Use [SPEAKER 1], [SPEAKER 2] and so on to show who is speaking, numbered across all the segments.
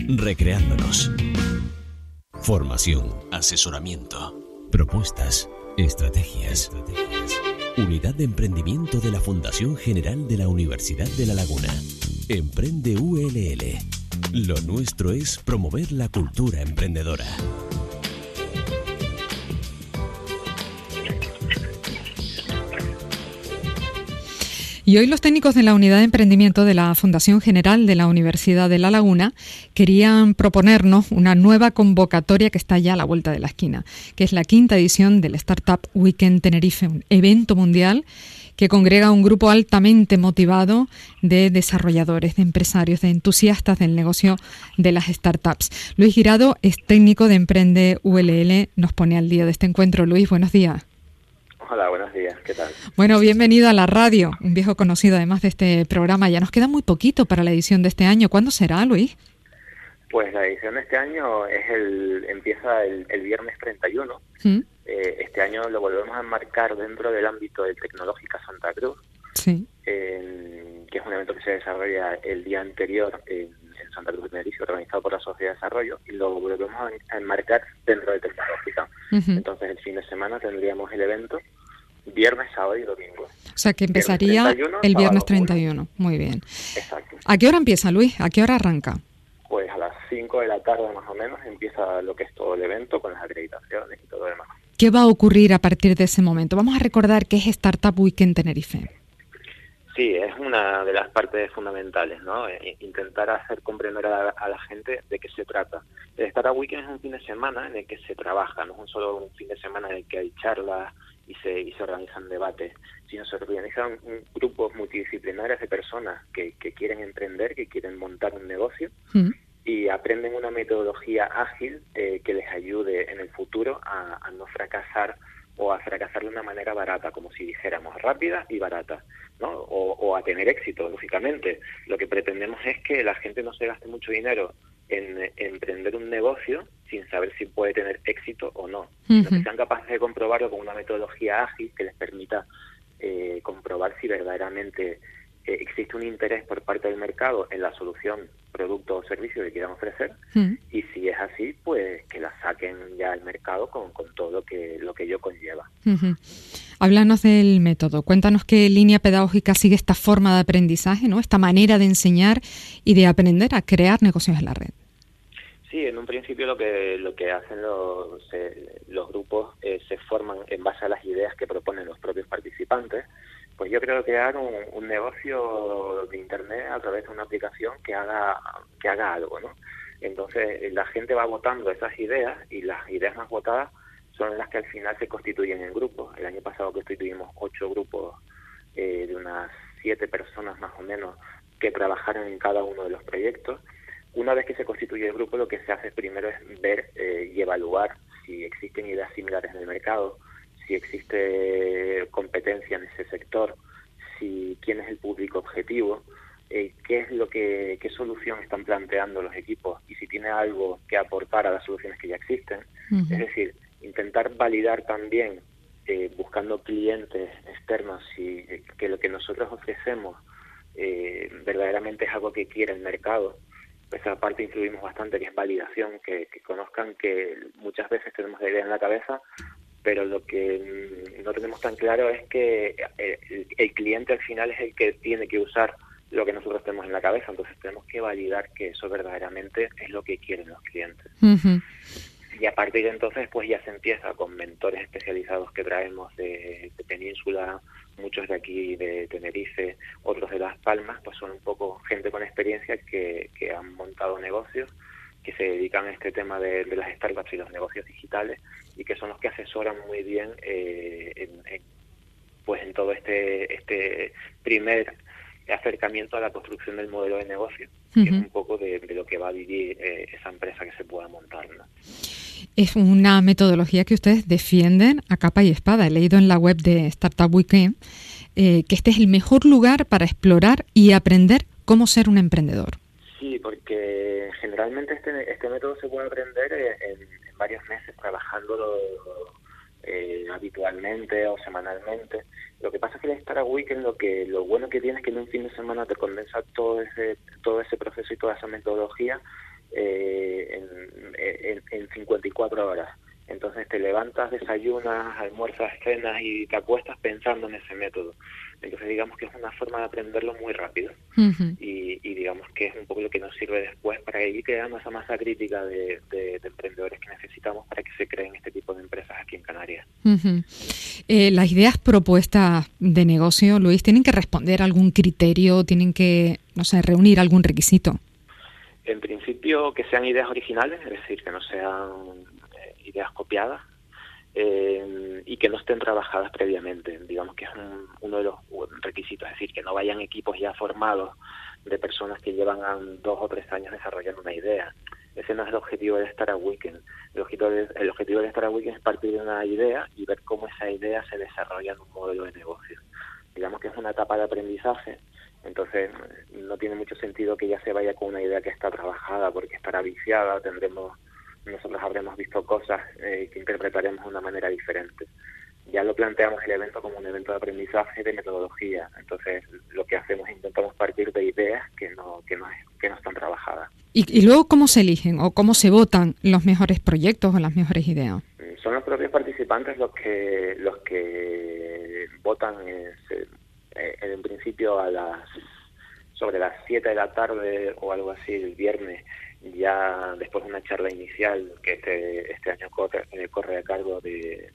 [SPEAKER 1] Recreándonos. Formación, asesoramiento, propuestas, estrategias. Unidad de Emprendimiento de la Fundación General de la Universidad de La Laguna. Emprende ULL. Lo nuestro es promover la cultura emprendedora.
[SPEAKER 2] Y hoy los técnicos de la Unidad de Emprendimiento de la Fundación General de la Universidad de La Laguna querían proponernos una nueva convocatoria que está ya a la vuelta de la esquina, que es la 5ª edición del Startup Weekend Tenerife, un evento mundial que congrega a un grupo altamente motivado de desarrolladores, de empresarios, de entusiastas del negocio de las startups. Luis Guirado es técnico de Emprende ULL, nos pone al día de este encuentro. Luis, buenos días.
[SPEAKER 3] Hola, buenos días, ¿qué tal?
[SPEAKER 2] Bueno, bienvenido a la radio, un viejo conocido además de este programa. Ya nos queda muy poquito para la edición de este año. ¿Cuándo será, Luis?
[SPEAKER 3] Pues la edición de este año empieza el viernes 31. Este año lo volvemos a enmarcar dentro del ámbito de Tecnológica Santa Cruz,
[SPEAKER 2] sí.
[SPEAKER 3] Que es un evento que se desarrolla el día anterior en Santa Cruz de Tenerife, organizado por la Sociedad de Desarrollo, y lo volvemos a enmarcar dentro de Tecnológica. Entonces el fin de semana tendríamos el evento viernes, sábado y domingo.
[SPEAKER 2] O sea que empezaría el viernes 31. Muy bien.
[SPEAKER 3] Exacto.
[SPEAKER 2] ¿A qué hora empieza, Luis? ¿A qué hora arranca?
[SPEAKER 3] Pues a las 5 de la tarde más o menos empieza lo que es todo el evento con las acreditaciones y todo lo demás.
[SPEAKER 2] ¿Qué va a ocurrir a partir de ese momento? Vamos a recordar qué es Startup Weekend Tenerife.
[SPEAKER 3] Sí, es una de las partes fundamentales, ¿no? Intentar hacer comprender a la gente de qué se trata. El Startup Weekend es un fin de semana en el que se trabaja, no es solo un fin de semana en el que hay charlas y se organizan debates, sino se organizan grupos multidisciplinarios de personas que quieren emprender, que quieren montar un negocio y aprenden una metodología ágil que les ayude en el futuro a no fracasar o a fracasar de una manera barata, como si dijéramos, rápida y barata, ¿no? O a tener éxito, lógicamente. Lo que pretendemos es que la gente no se gaste mucho dinero en emprender un negocio sin saber si puede tener éxito o no, sino que sean capaces de comprobarlo con una metodología ágil que les permita comprobar si verdaderamente existe un interés por parte del mercado en la solución, producto o servicio que quieran ofrecer, y si es así, pues que la saquen ya al mercado con todo lo que ello conlleva.
[SPEAKER 2] Háblanos del método, cuéntanos qué línea pedagógica sigue esta forma de aprendizaje, ¿no? Esta manera de enseñar y de aprender a crear negocios en la red.
[SPEAKER 3] Sí, en un principio lo que hacen los grupos se forman en base a las ideas que proponen los propios participantes. Pues yo creo crear un negocio de internet a través de una aplicación que haga algo, ¿no? Entonces la gente va votando esas ideas y las ideas más votadas son las que al final se constituyen en grupos. El año pasado constituimos 8 grupos de unas 7 personas más o menos que trabajaron en cada uno de los proyectos. Una vez que se constituye el grupo, lo que se hace primero es ver y evaluar si existen ideas similares en el mercado, si existe competencia en ese sector, quién es el público objetivo, qué solución están planteando los equipos y si tiene algo que aportar a las soluciones que ya existen. Es decir, intentar validar también, buscando clientes externos, que lo que nosotros ofrecemos verdaderamente es algo que quiere el mercado. Esa parte incluimos bastante, que es validación, que conozcan que muchas veces tenemos la idea en la cabeza, pero lo que no tenemos tan claro es que el cliente al final es el que tiene que usar lo que nosotros tenemos en la cabeza, entonces tenemos que validar que eso verdaderamente es lo que quieren los clientes. Y a partir de entonces pues ya se empieza con mentores especializados que traemos de Península, muchos de aquí de Tenerife, otros de Las Palmas, pues son un poco gente con experiencia que han montado negocios, que se dedican a este tema de las startups y los negocios digitales y que son los que asesoran muy bien en todo este primer acercamiento a la construcción del modelo de negocio, que es un poco de lo que va a vivir esa empresa que se pueda montar, ¿no?
[SPEAKER 2] Es una metodología que ustedes defienden a capa y espada. He leído en la web de Startup Weekend que este es el mejor lugar para explorar y aprender cómo ser un emprendedor.
[SPEAKER 3] Sí, porque generalmente este método se puede aprender en varios meses trabajándolo habitualmente o semanalmente. Lo que pasa es que el Startup Weekend lo bueno que tiene es que en un fin de semana te condensa todo ese proceso y toda esa metodología en 54 horas. Entonces te levantas, desayunas, almuerzas, cenas y te acuestas pensando en ese método. Entonces digamos que es una forma de aprenderlo muy rápido.
[SPEAKER 2] Uh-huh.
[SPEAKER 3] Y digamos que es un poco lo que nos sirve después para ir creando esa masa crítica de emprendedores que necesitamos para que se creen este tipo de empresas aquí en Canarias.
[SPEAKER 2] Uh-huh. Las ideas propuestas de negocio, Luis, ¿tienen que responder a algún criterio? ¿Tienen que, no sé, reunir algún requisito?
[SPEAKER 3] En principio que sean ideas originales, es decir, que no sean ideas copiadas y que no estén trabajadas previamente. Digamos que es uno de los requisitos, es decir, que no vayan equipos ya formados de personas que llevan 2 o 3 años desarrollando una idea. Ese no es el objetivo de Startup Weekend. El objetivo de Startup Weekend es partir de una idea y ver cómo esa idea se desarrolla en un modelo de negocio. Digamos que es una etapa de aprendizaje. Entonces no tiene mucho sentido que ya se vaya con una idea que está trabajada, porque estará viciada, nosotros habremos visto cosas que interpretaremos de una manera diferente. Ya lo planteamos el evento como un evento de aprendizaje, de metodología. Entonces lo que hacemos es intentamos partir de ideas que no están trabajadas.
[SPEAKER 2] ¿Y luego cómo se eligen o cómo se votan los mejores proyectos o las mejores ideas?
[SPEAKER 3] Son los propios participantes los que votan en principio sobre las 7 de la tarde o algo así el viernes, ya después de una charla inicial que este año corre a cargo de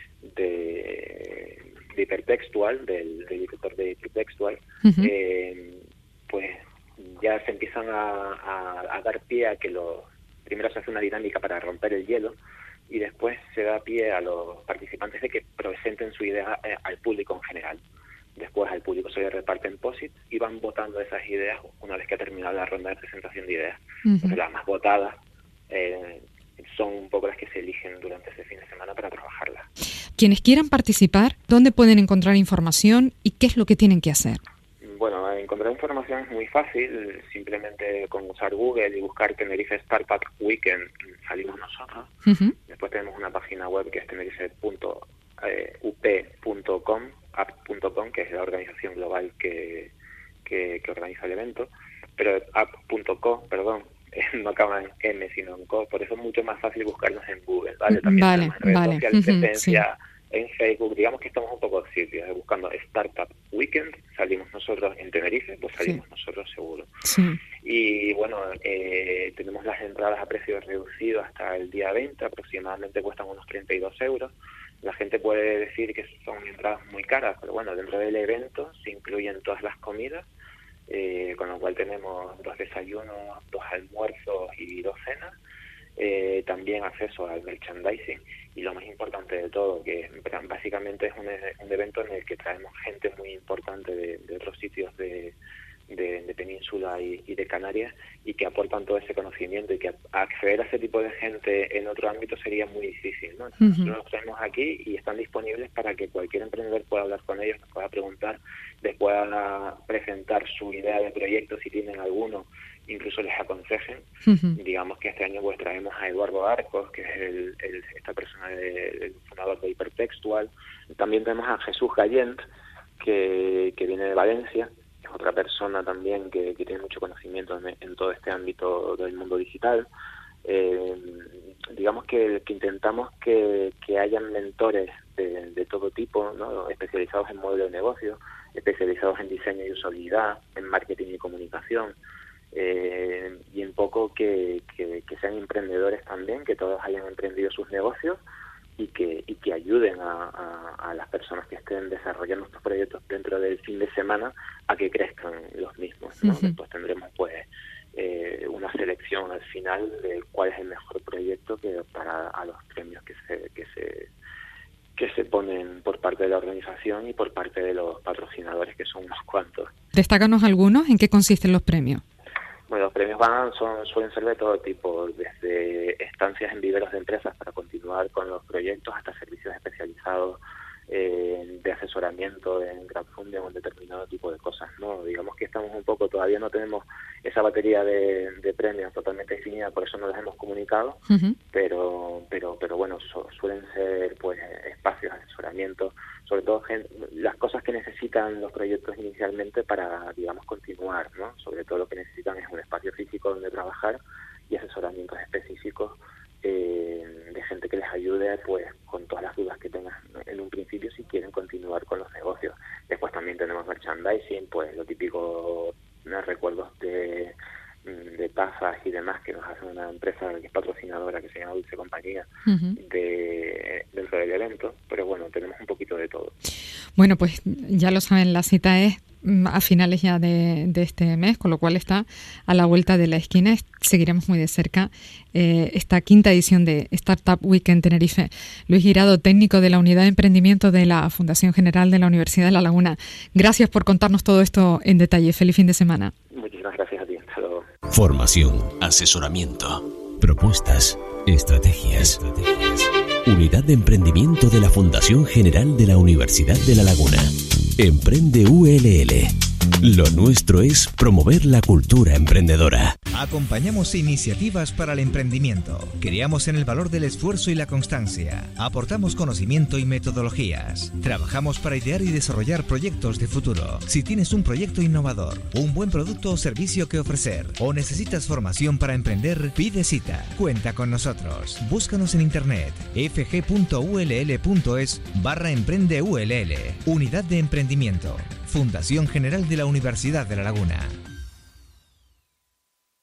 [SPEAKER 3] Hipertextual, del director de Hipertextual. Uh-huh. Pues ya se empiezan a dar pie a que primero se hace una dinámica para romper el hielo y después se da pie a los participantes de que presenten su idea al público en general. Después al público se le reparten posits y van votando esas ideas una vez que ha terminado la ronda de presentación de ideas. Uh-huh. Entonces las más votadas son un poco las que se eligen durante ese fin de semana para trabajarlas.
[SPEAKER 2] Quienes quieran participar, ¿dónde pueden encontrar información y qué es lo que tienen que hacer?
[SPEAKER 3] Bueno, encontrar información es muy fácil, simplemente con usar Google y buscar Tenerife Startup Weekend salimos nosotros. Uh-huh. Después tenemos una página web que es tenerife.up.com, app.com, que es la organización global que organiza el evento, pero app.co, no acaba en M sino en co, por eso es mucho más fácil buscarnos en Google, ¿vale? También tenemos redes sociales, presencia en Facebook, digamos que estamos un poco sitios, buscando Startup Weekend, salimos nosotros en Tenerife, pues salimos nosotros seguro.
[SPEAKER 2] Sí.
[SPEAKER 3] Y bueno, tenemos las entradas a precio reducido hasta el día 20, aproximadamente cuestan unos 32 euros. La gente puede decir que son entradas muy caras, pero bueno, dentro del evento se incluyen todas las comidas, con lo cual tenemos 2 desayunos, 2 almuerzos y 2 cenas. También acceso al merchandising y lo más importante de todo, que básicamente es un evento en el que traemos gente muy importante de otros sitios de Península y de Canarias y que aportan todo ese conocimiento, y que acceder a ese tipo de gente en otro ámbito sería muy difícil, ¿no? Uh-huh. Nosotros los traemos aquí y están disponibles para que cualquier emprendedor pueda hablar con ellos, nos pueda preguntar, les pueda presentar su idea de proyecto si tienen alguno, incluso les aconsejen. Uh-huh. Digamos que este año pues traemos a Eduardo Arcos, que es esta persona el fundador de Hipertextual. También tenemos a Jesús Gallent, que viene de Valencia, es otra persona también que tiene mucho conocimiento en todo este ámbito del mundo digital. Digamos que intentamos que hayan mentores de todo tipo, ¿no? Especializados en modelo de negocio, especializados en diseño y usabilidad, en marketing y comunicación, y un poco que sean emprendedores también, que todos hayan emprendido sus negocios y que ayuden a las personas que estén desarrollando estos proyectos dentro del fin de semana a que crezcan los mismos, ¿no? Uh-huh. Después tendremos pues una selección al final de cuál es el mejor proyecto para a los premios que se ponen por parte de la organización y por parte de los patrocinadores, que son unos cuantos.
[SPEAKER 2] Destácanos algunos, ¿en qué consisten los premios?
[SPEAKER 3] Bueno, los premios suelen ser de todo tipo, desde estancias en viveros de empresas para continuar con los proyectos hasta servicios especializados de asesoramiento en crowdfunding o en determinado tipo de cosas, ¿no? Digamos que estamos un poco, todavía no tenemos esa batería de premios totalmente definida, por eso no los hemos comunicado. Uh-huh. pero bueno, suelen ser pues espacios de asesoramiento, sobre todo las cosas que necesitan los proyectos inicialmente para, digamos, continuar, ¿no? Sobre todo lo que necesitan es un espacio físico donde trabajar y asesoramientos específicos de gente que les ayude pues con todas las dudas que tengan en un principio si quieren continuar con los negocios. Después también tenemos merchandising, pues lo típico, recuerdos de tazas y demás que nos hace una empresa que es patrocinadora que se llama Dulce Compañía dentro del evento, pero bueno, tenemos un poquito de todo.
[SPEAKER 2] Bueno, pues ya lo saben, la cita es a finales ya de este mes, con lo cual está a la vuelta de la esquina. Seguiremos muy de cerca esta quinta edición de Startup Weekend Tenerife. Luis Guirado, técnico de la Unidad de Emprendimiento de la Fundación General de la Universidad de La Laguna. Gracias por contarnos todo esto en detalle. Feliz fin de semana.
[SPEAKER 3] Muchísimas gracias a ti. Hasta luego.
[SPEAKER 1] Formación, asesoramiento, propuestas, estrategias. Unidad de Emprendimiento de la Fundación General de la Universidad de La Laguna. Emprende ULL. Lo nuestro es promover la cultura emprendedora.
[SPEAKER 4] Acompañamos iniciativas para el emprendimiento. Creamos en el valor del esfuerzo y la constancia. Aportamos conocimiento y metodologías. Trabajamos para idear y desarrollar proyectos de futuro. Si tienes un proyecto innovador, un buen producto o servicio que ofrecer, o necesitas formación para emprender, pide cita. Cuenta con nosotros. Búscanos en internet fg.ull.es/emprendeULL. Unidad de Emprendimiento. Fundación General de la Universidad de La Laguna.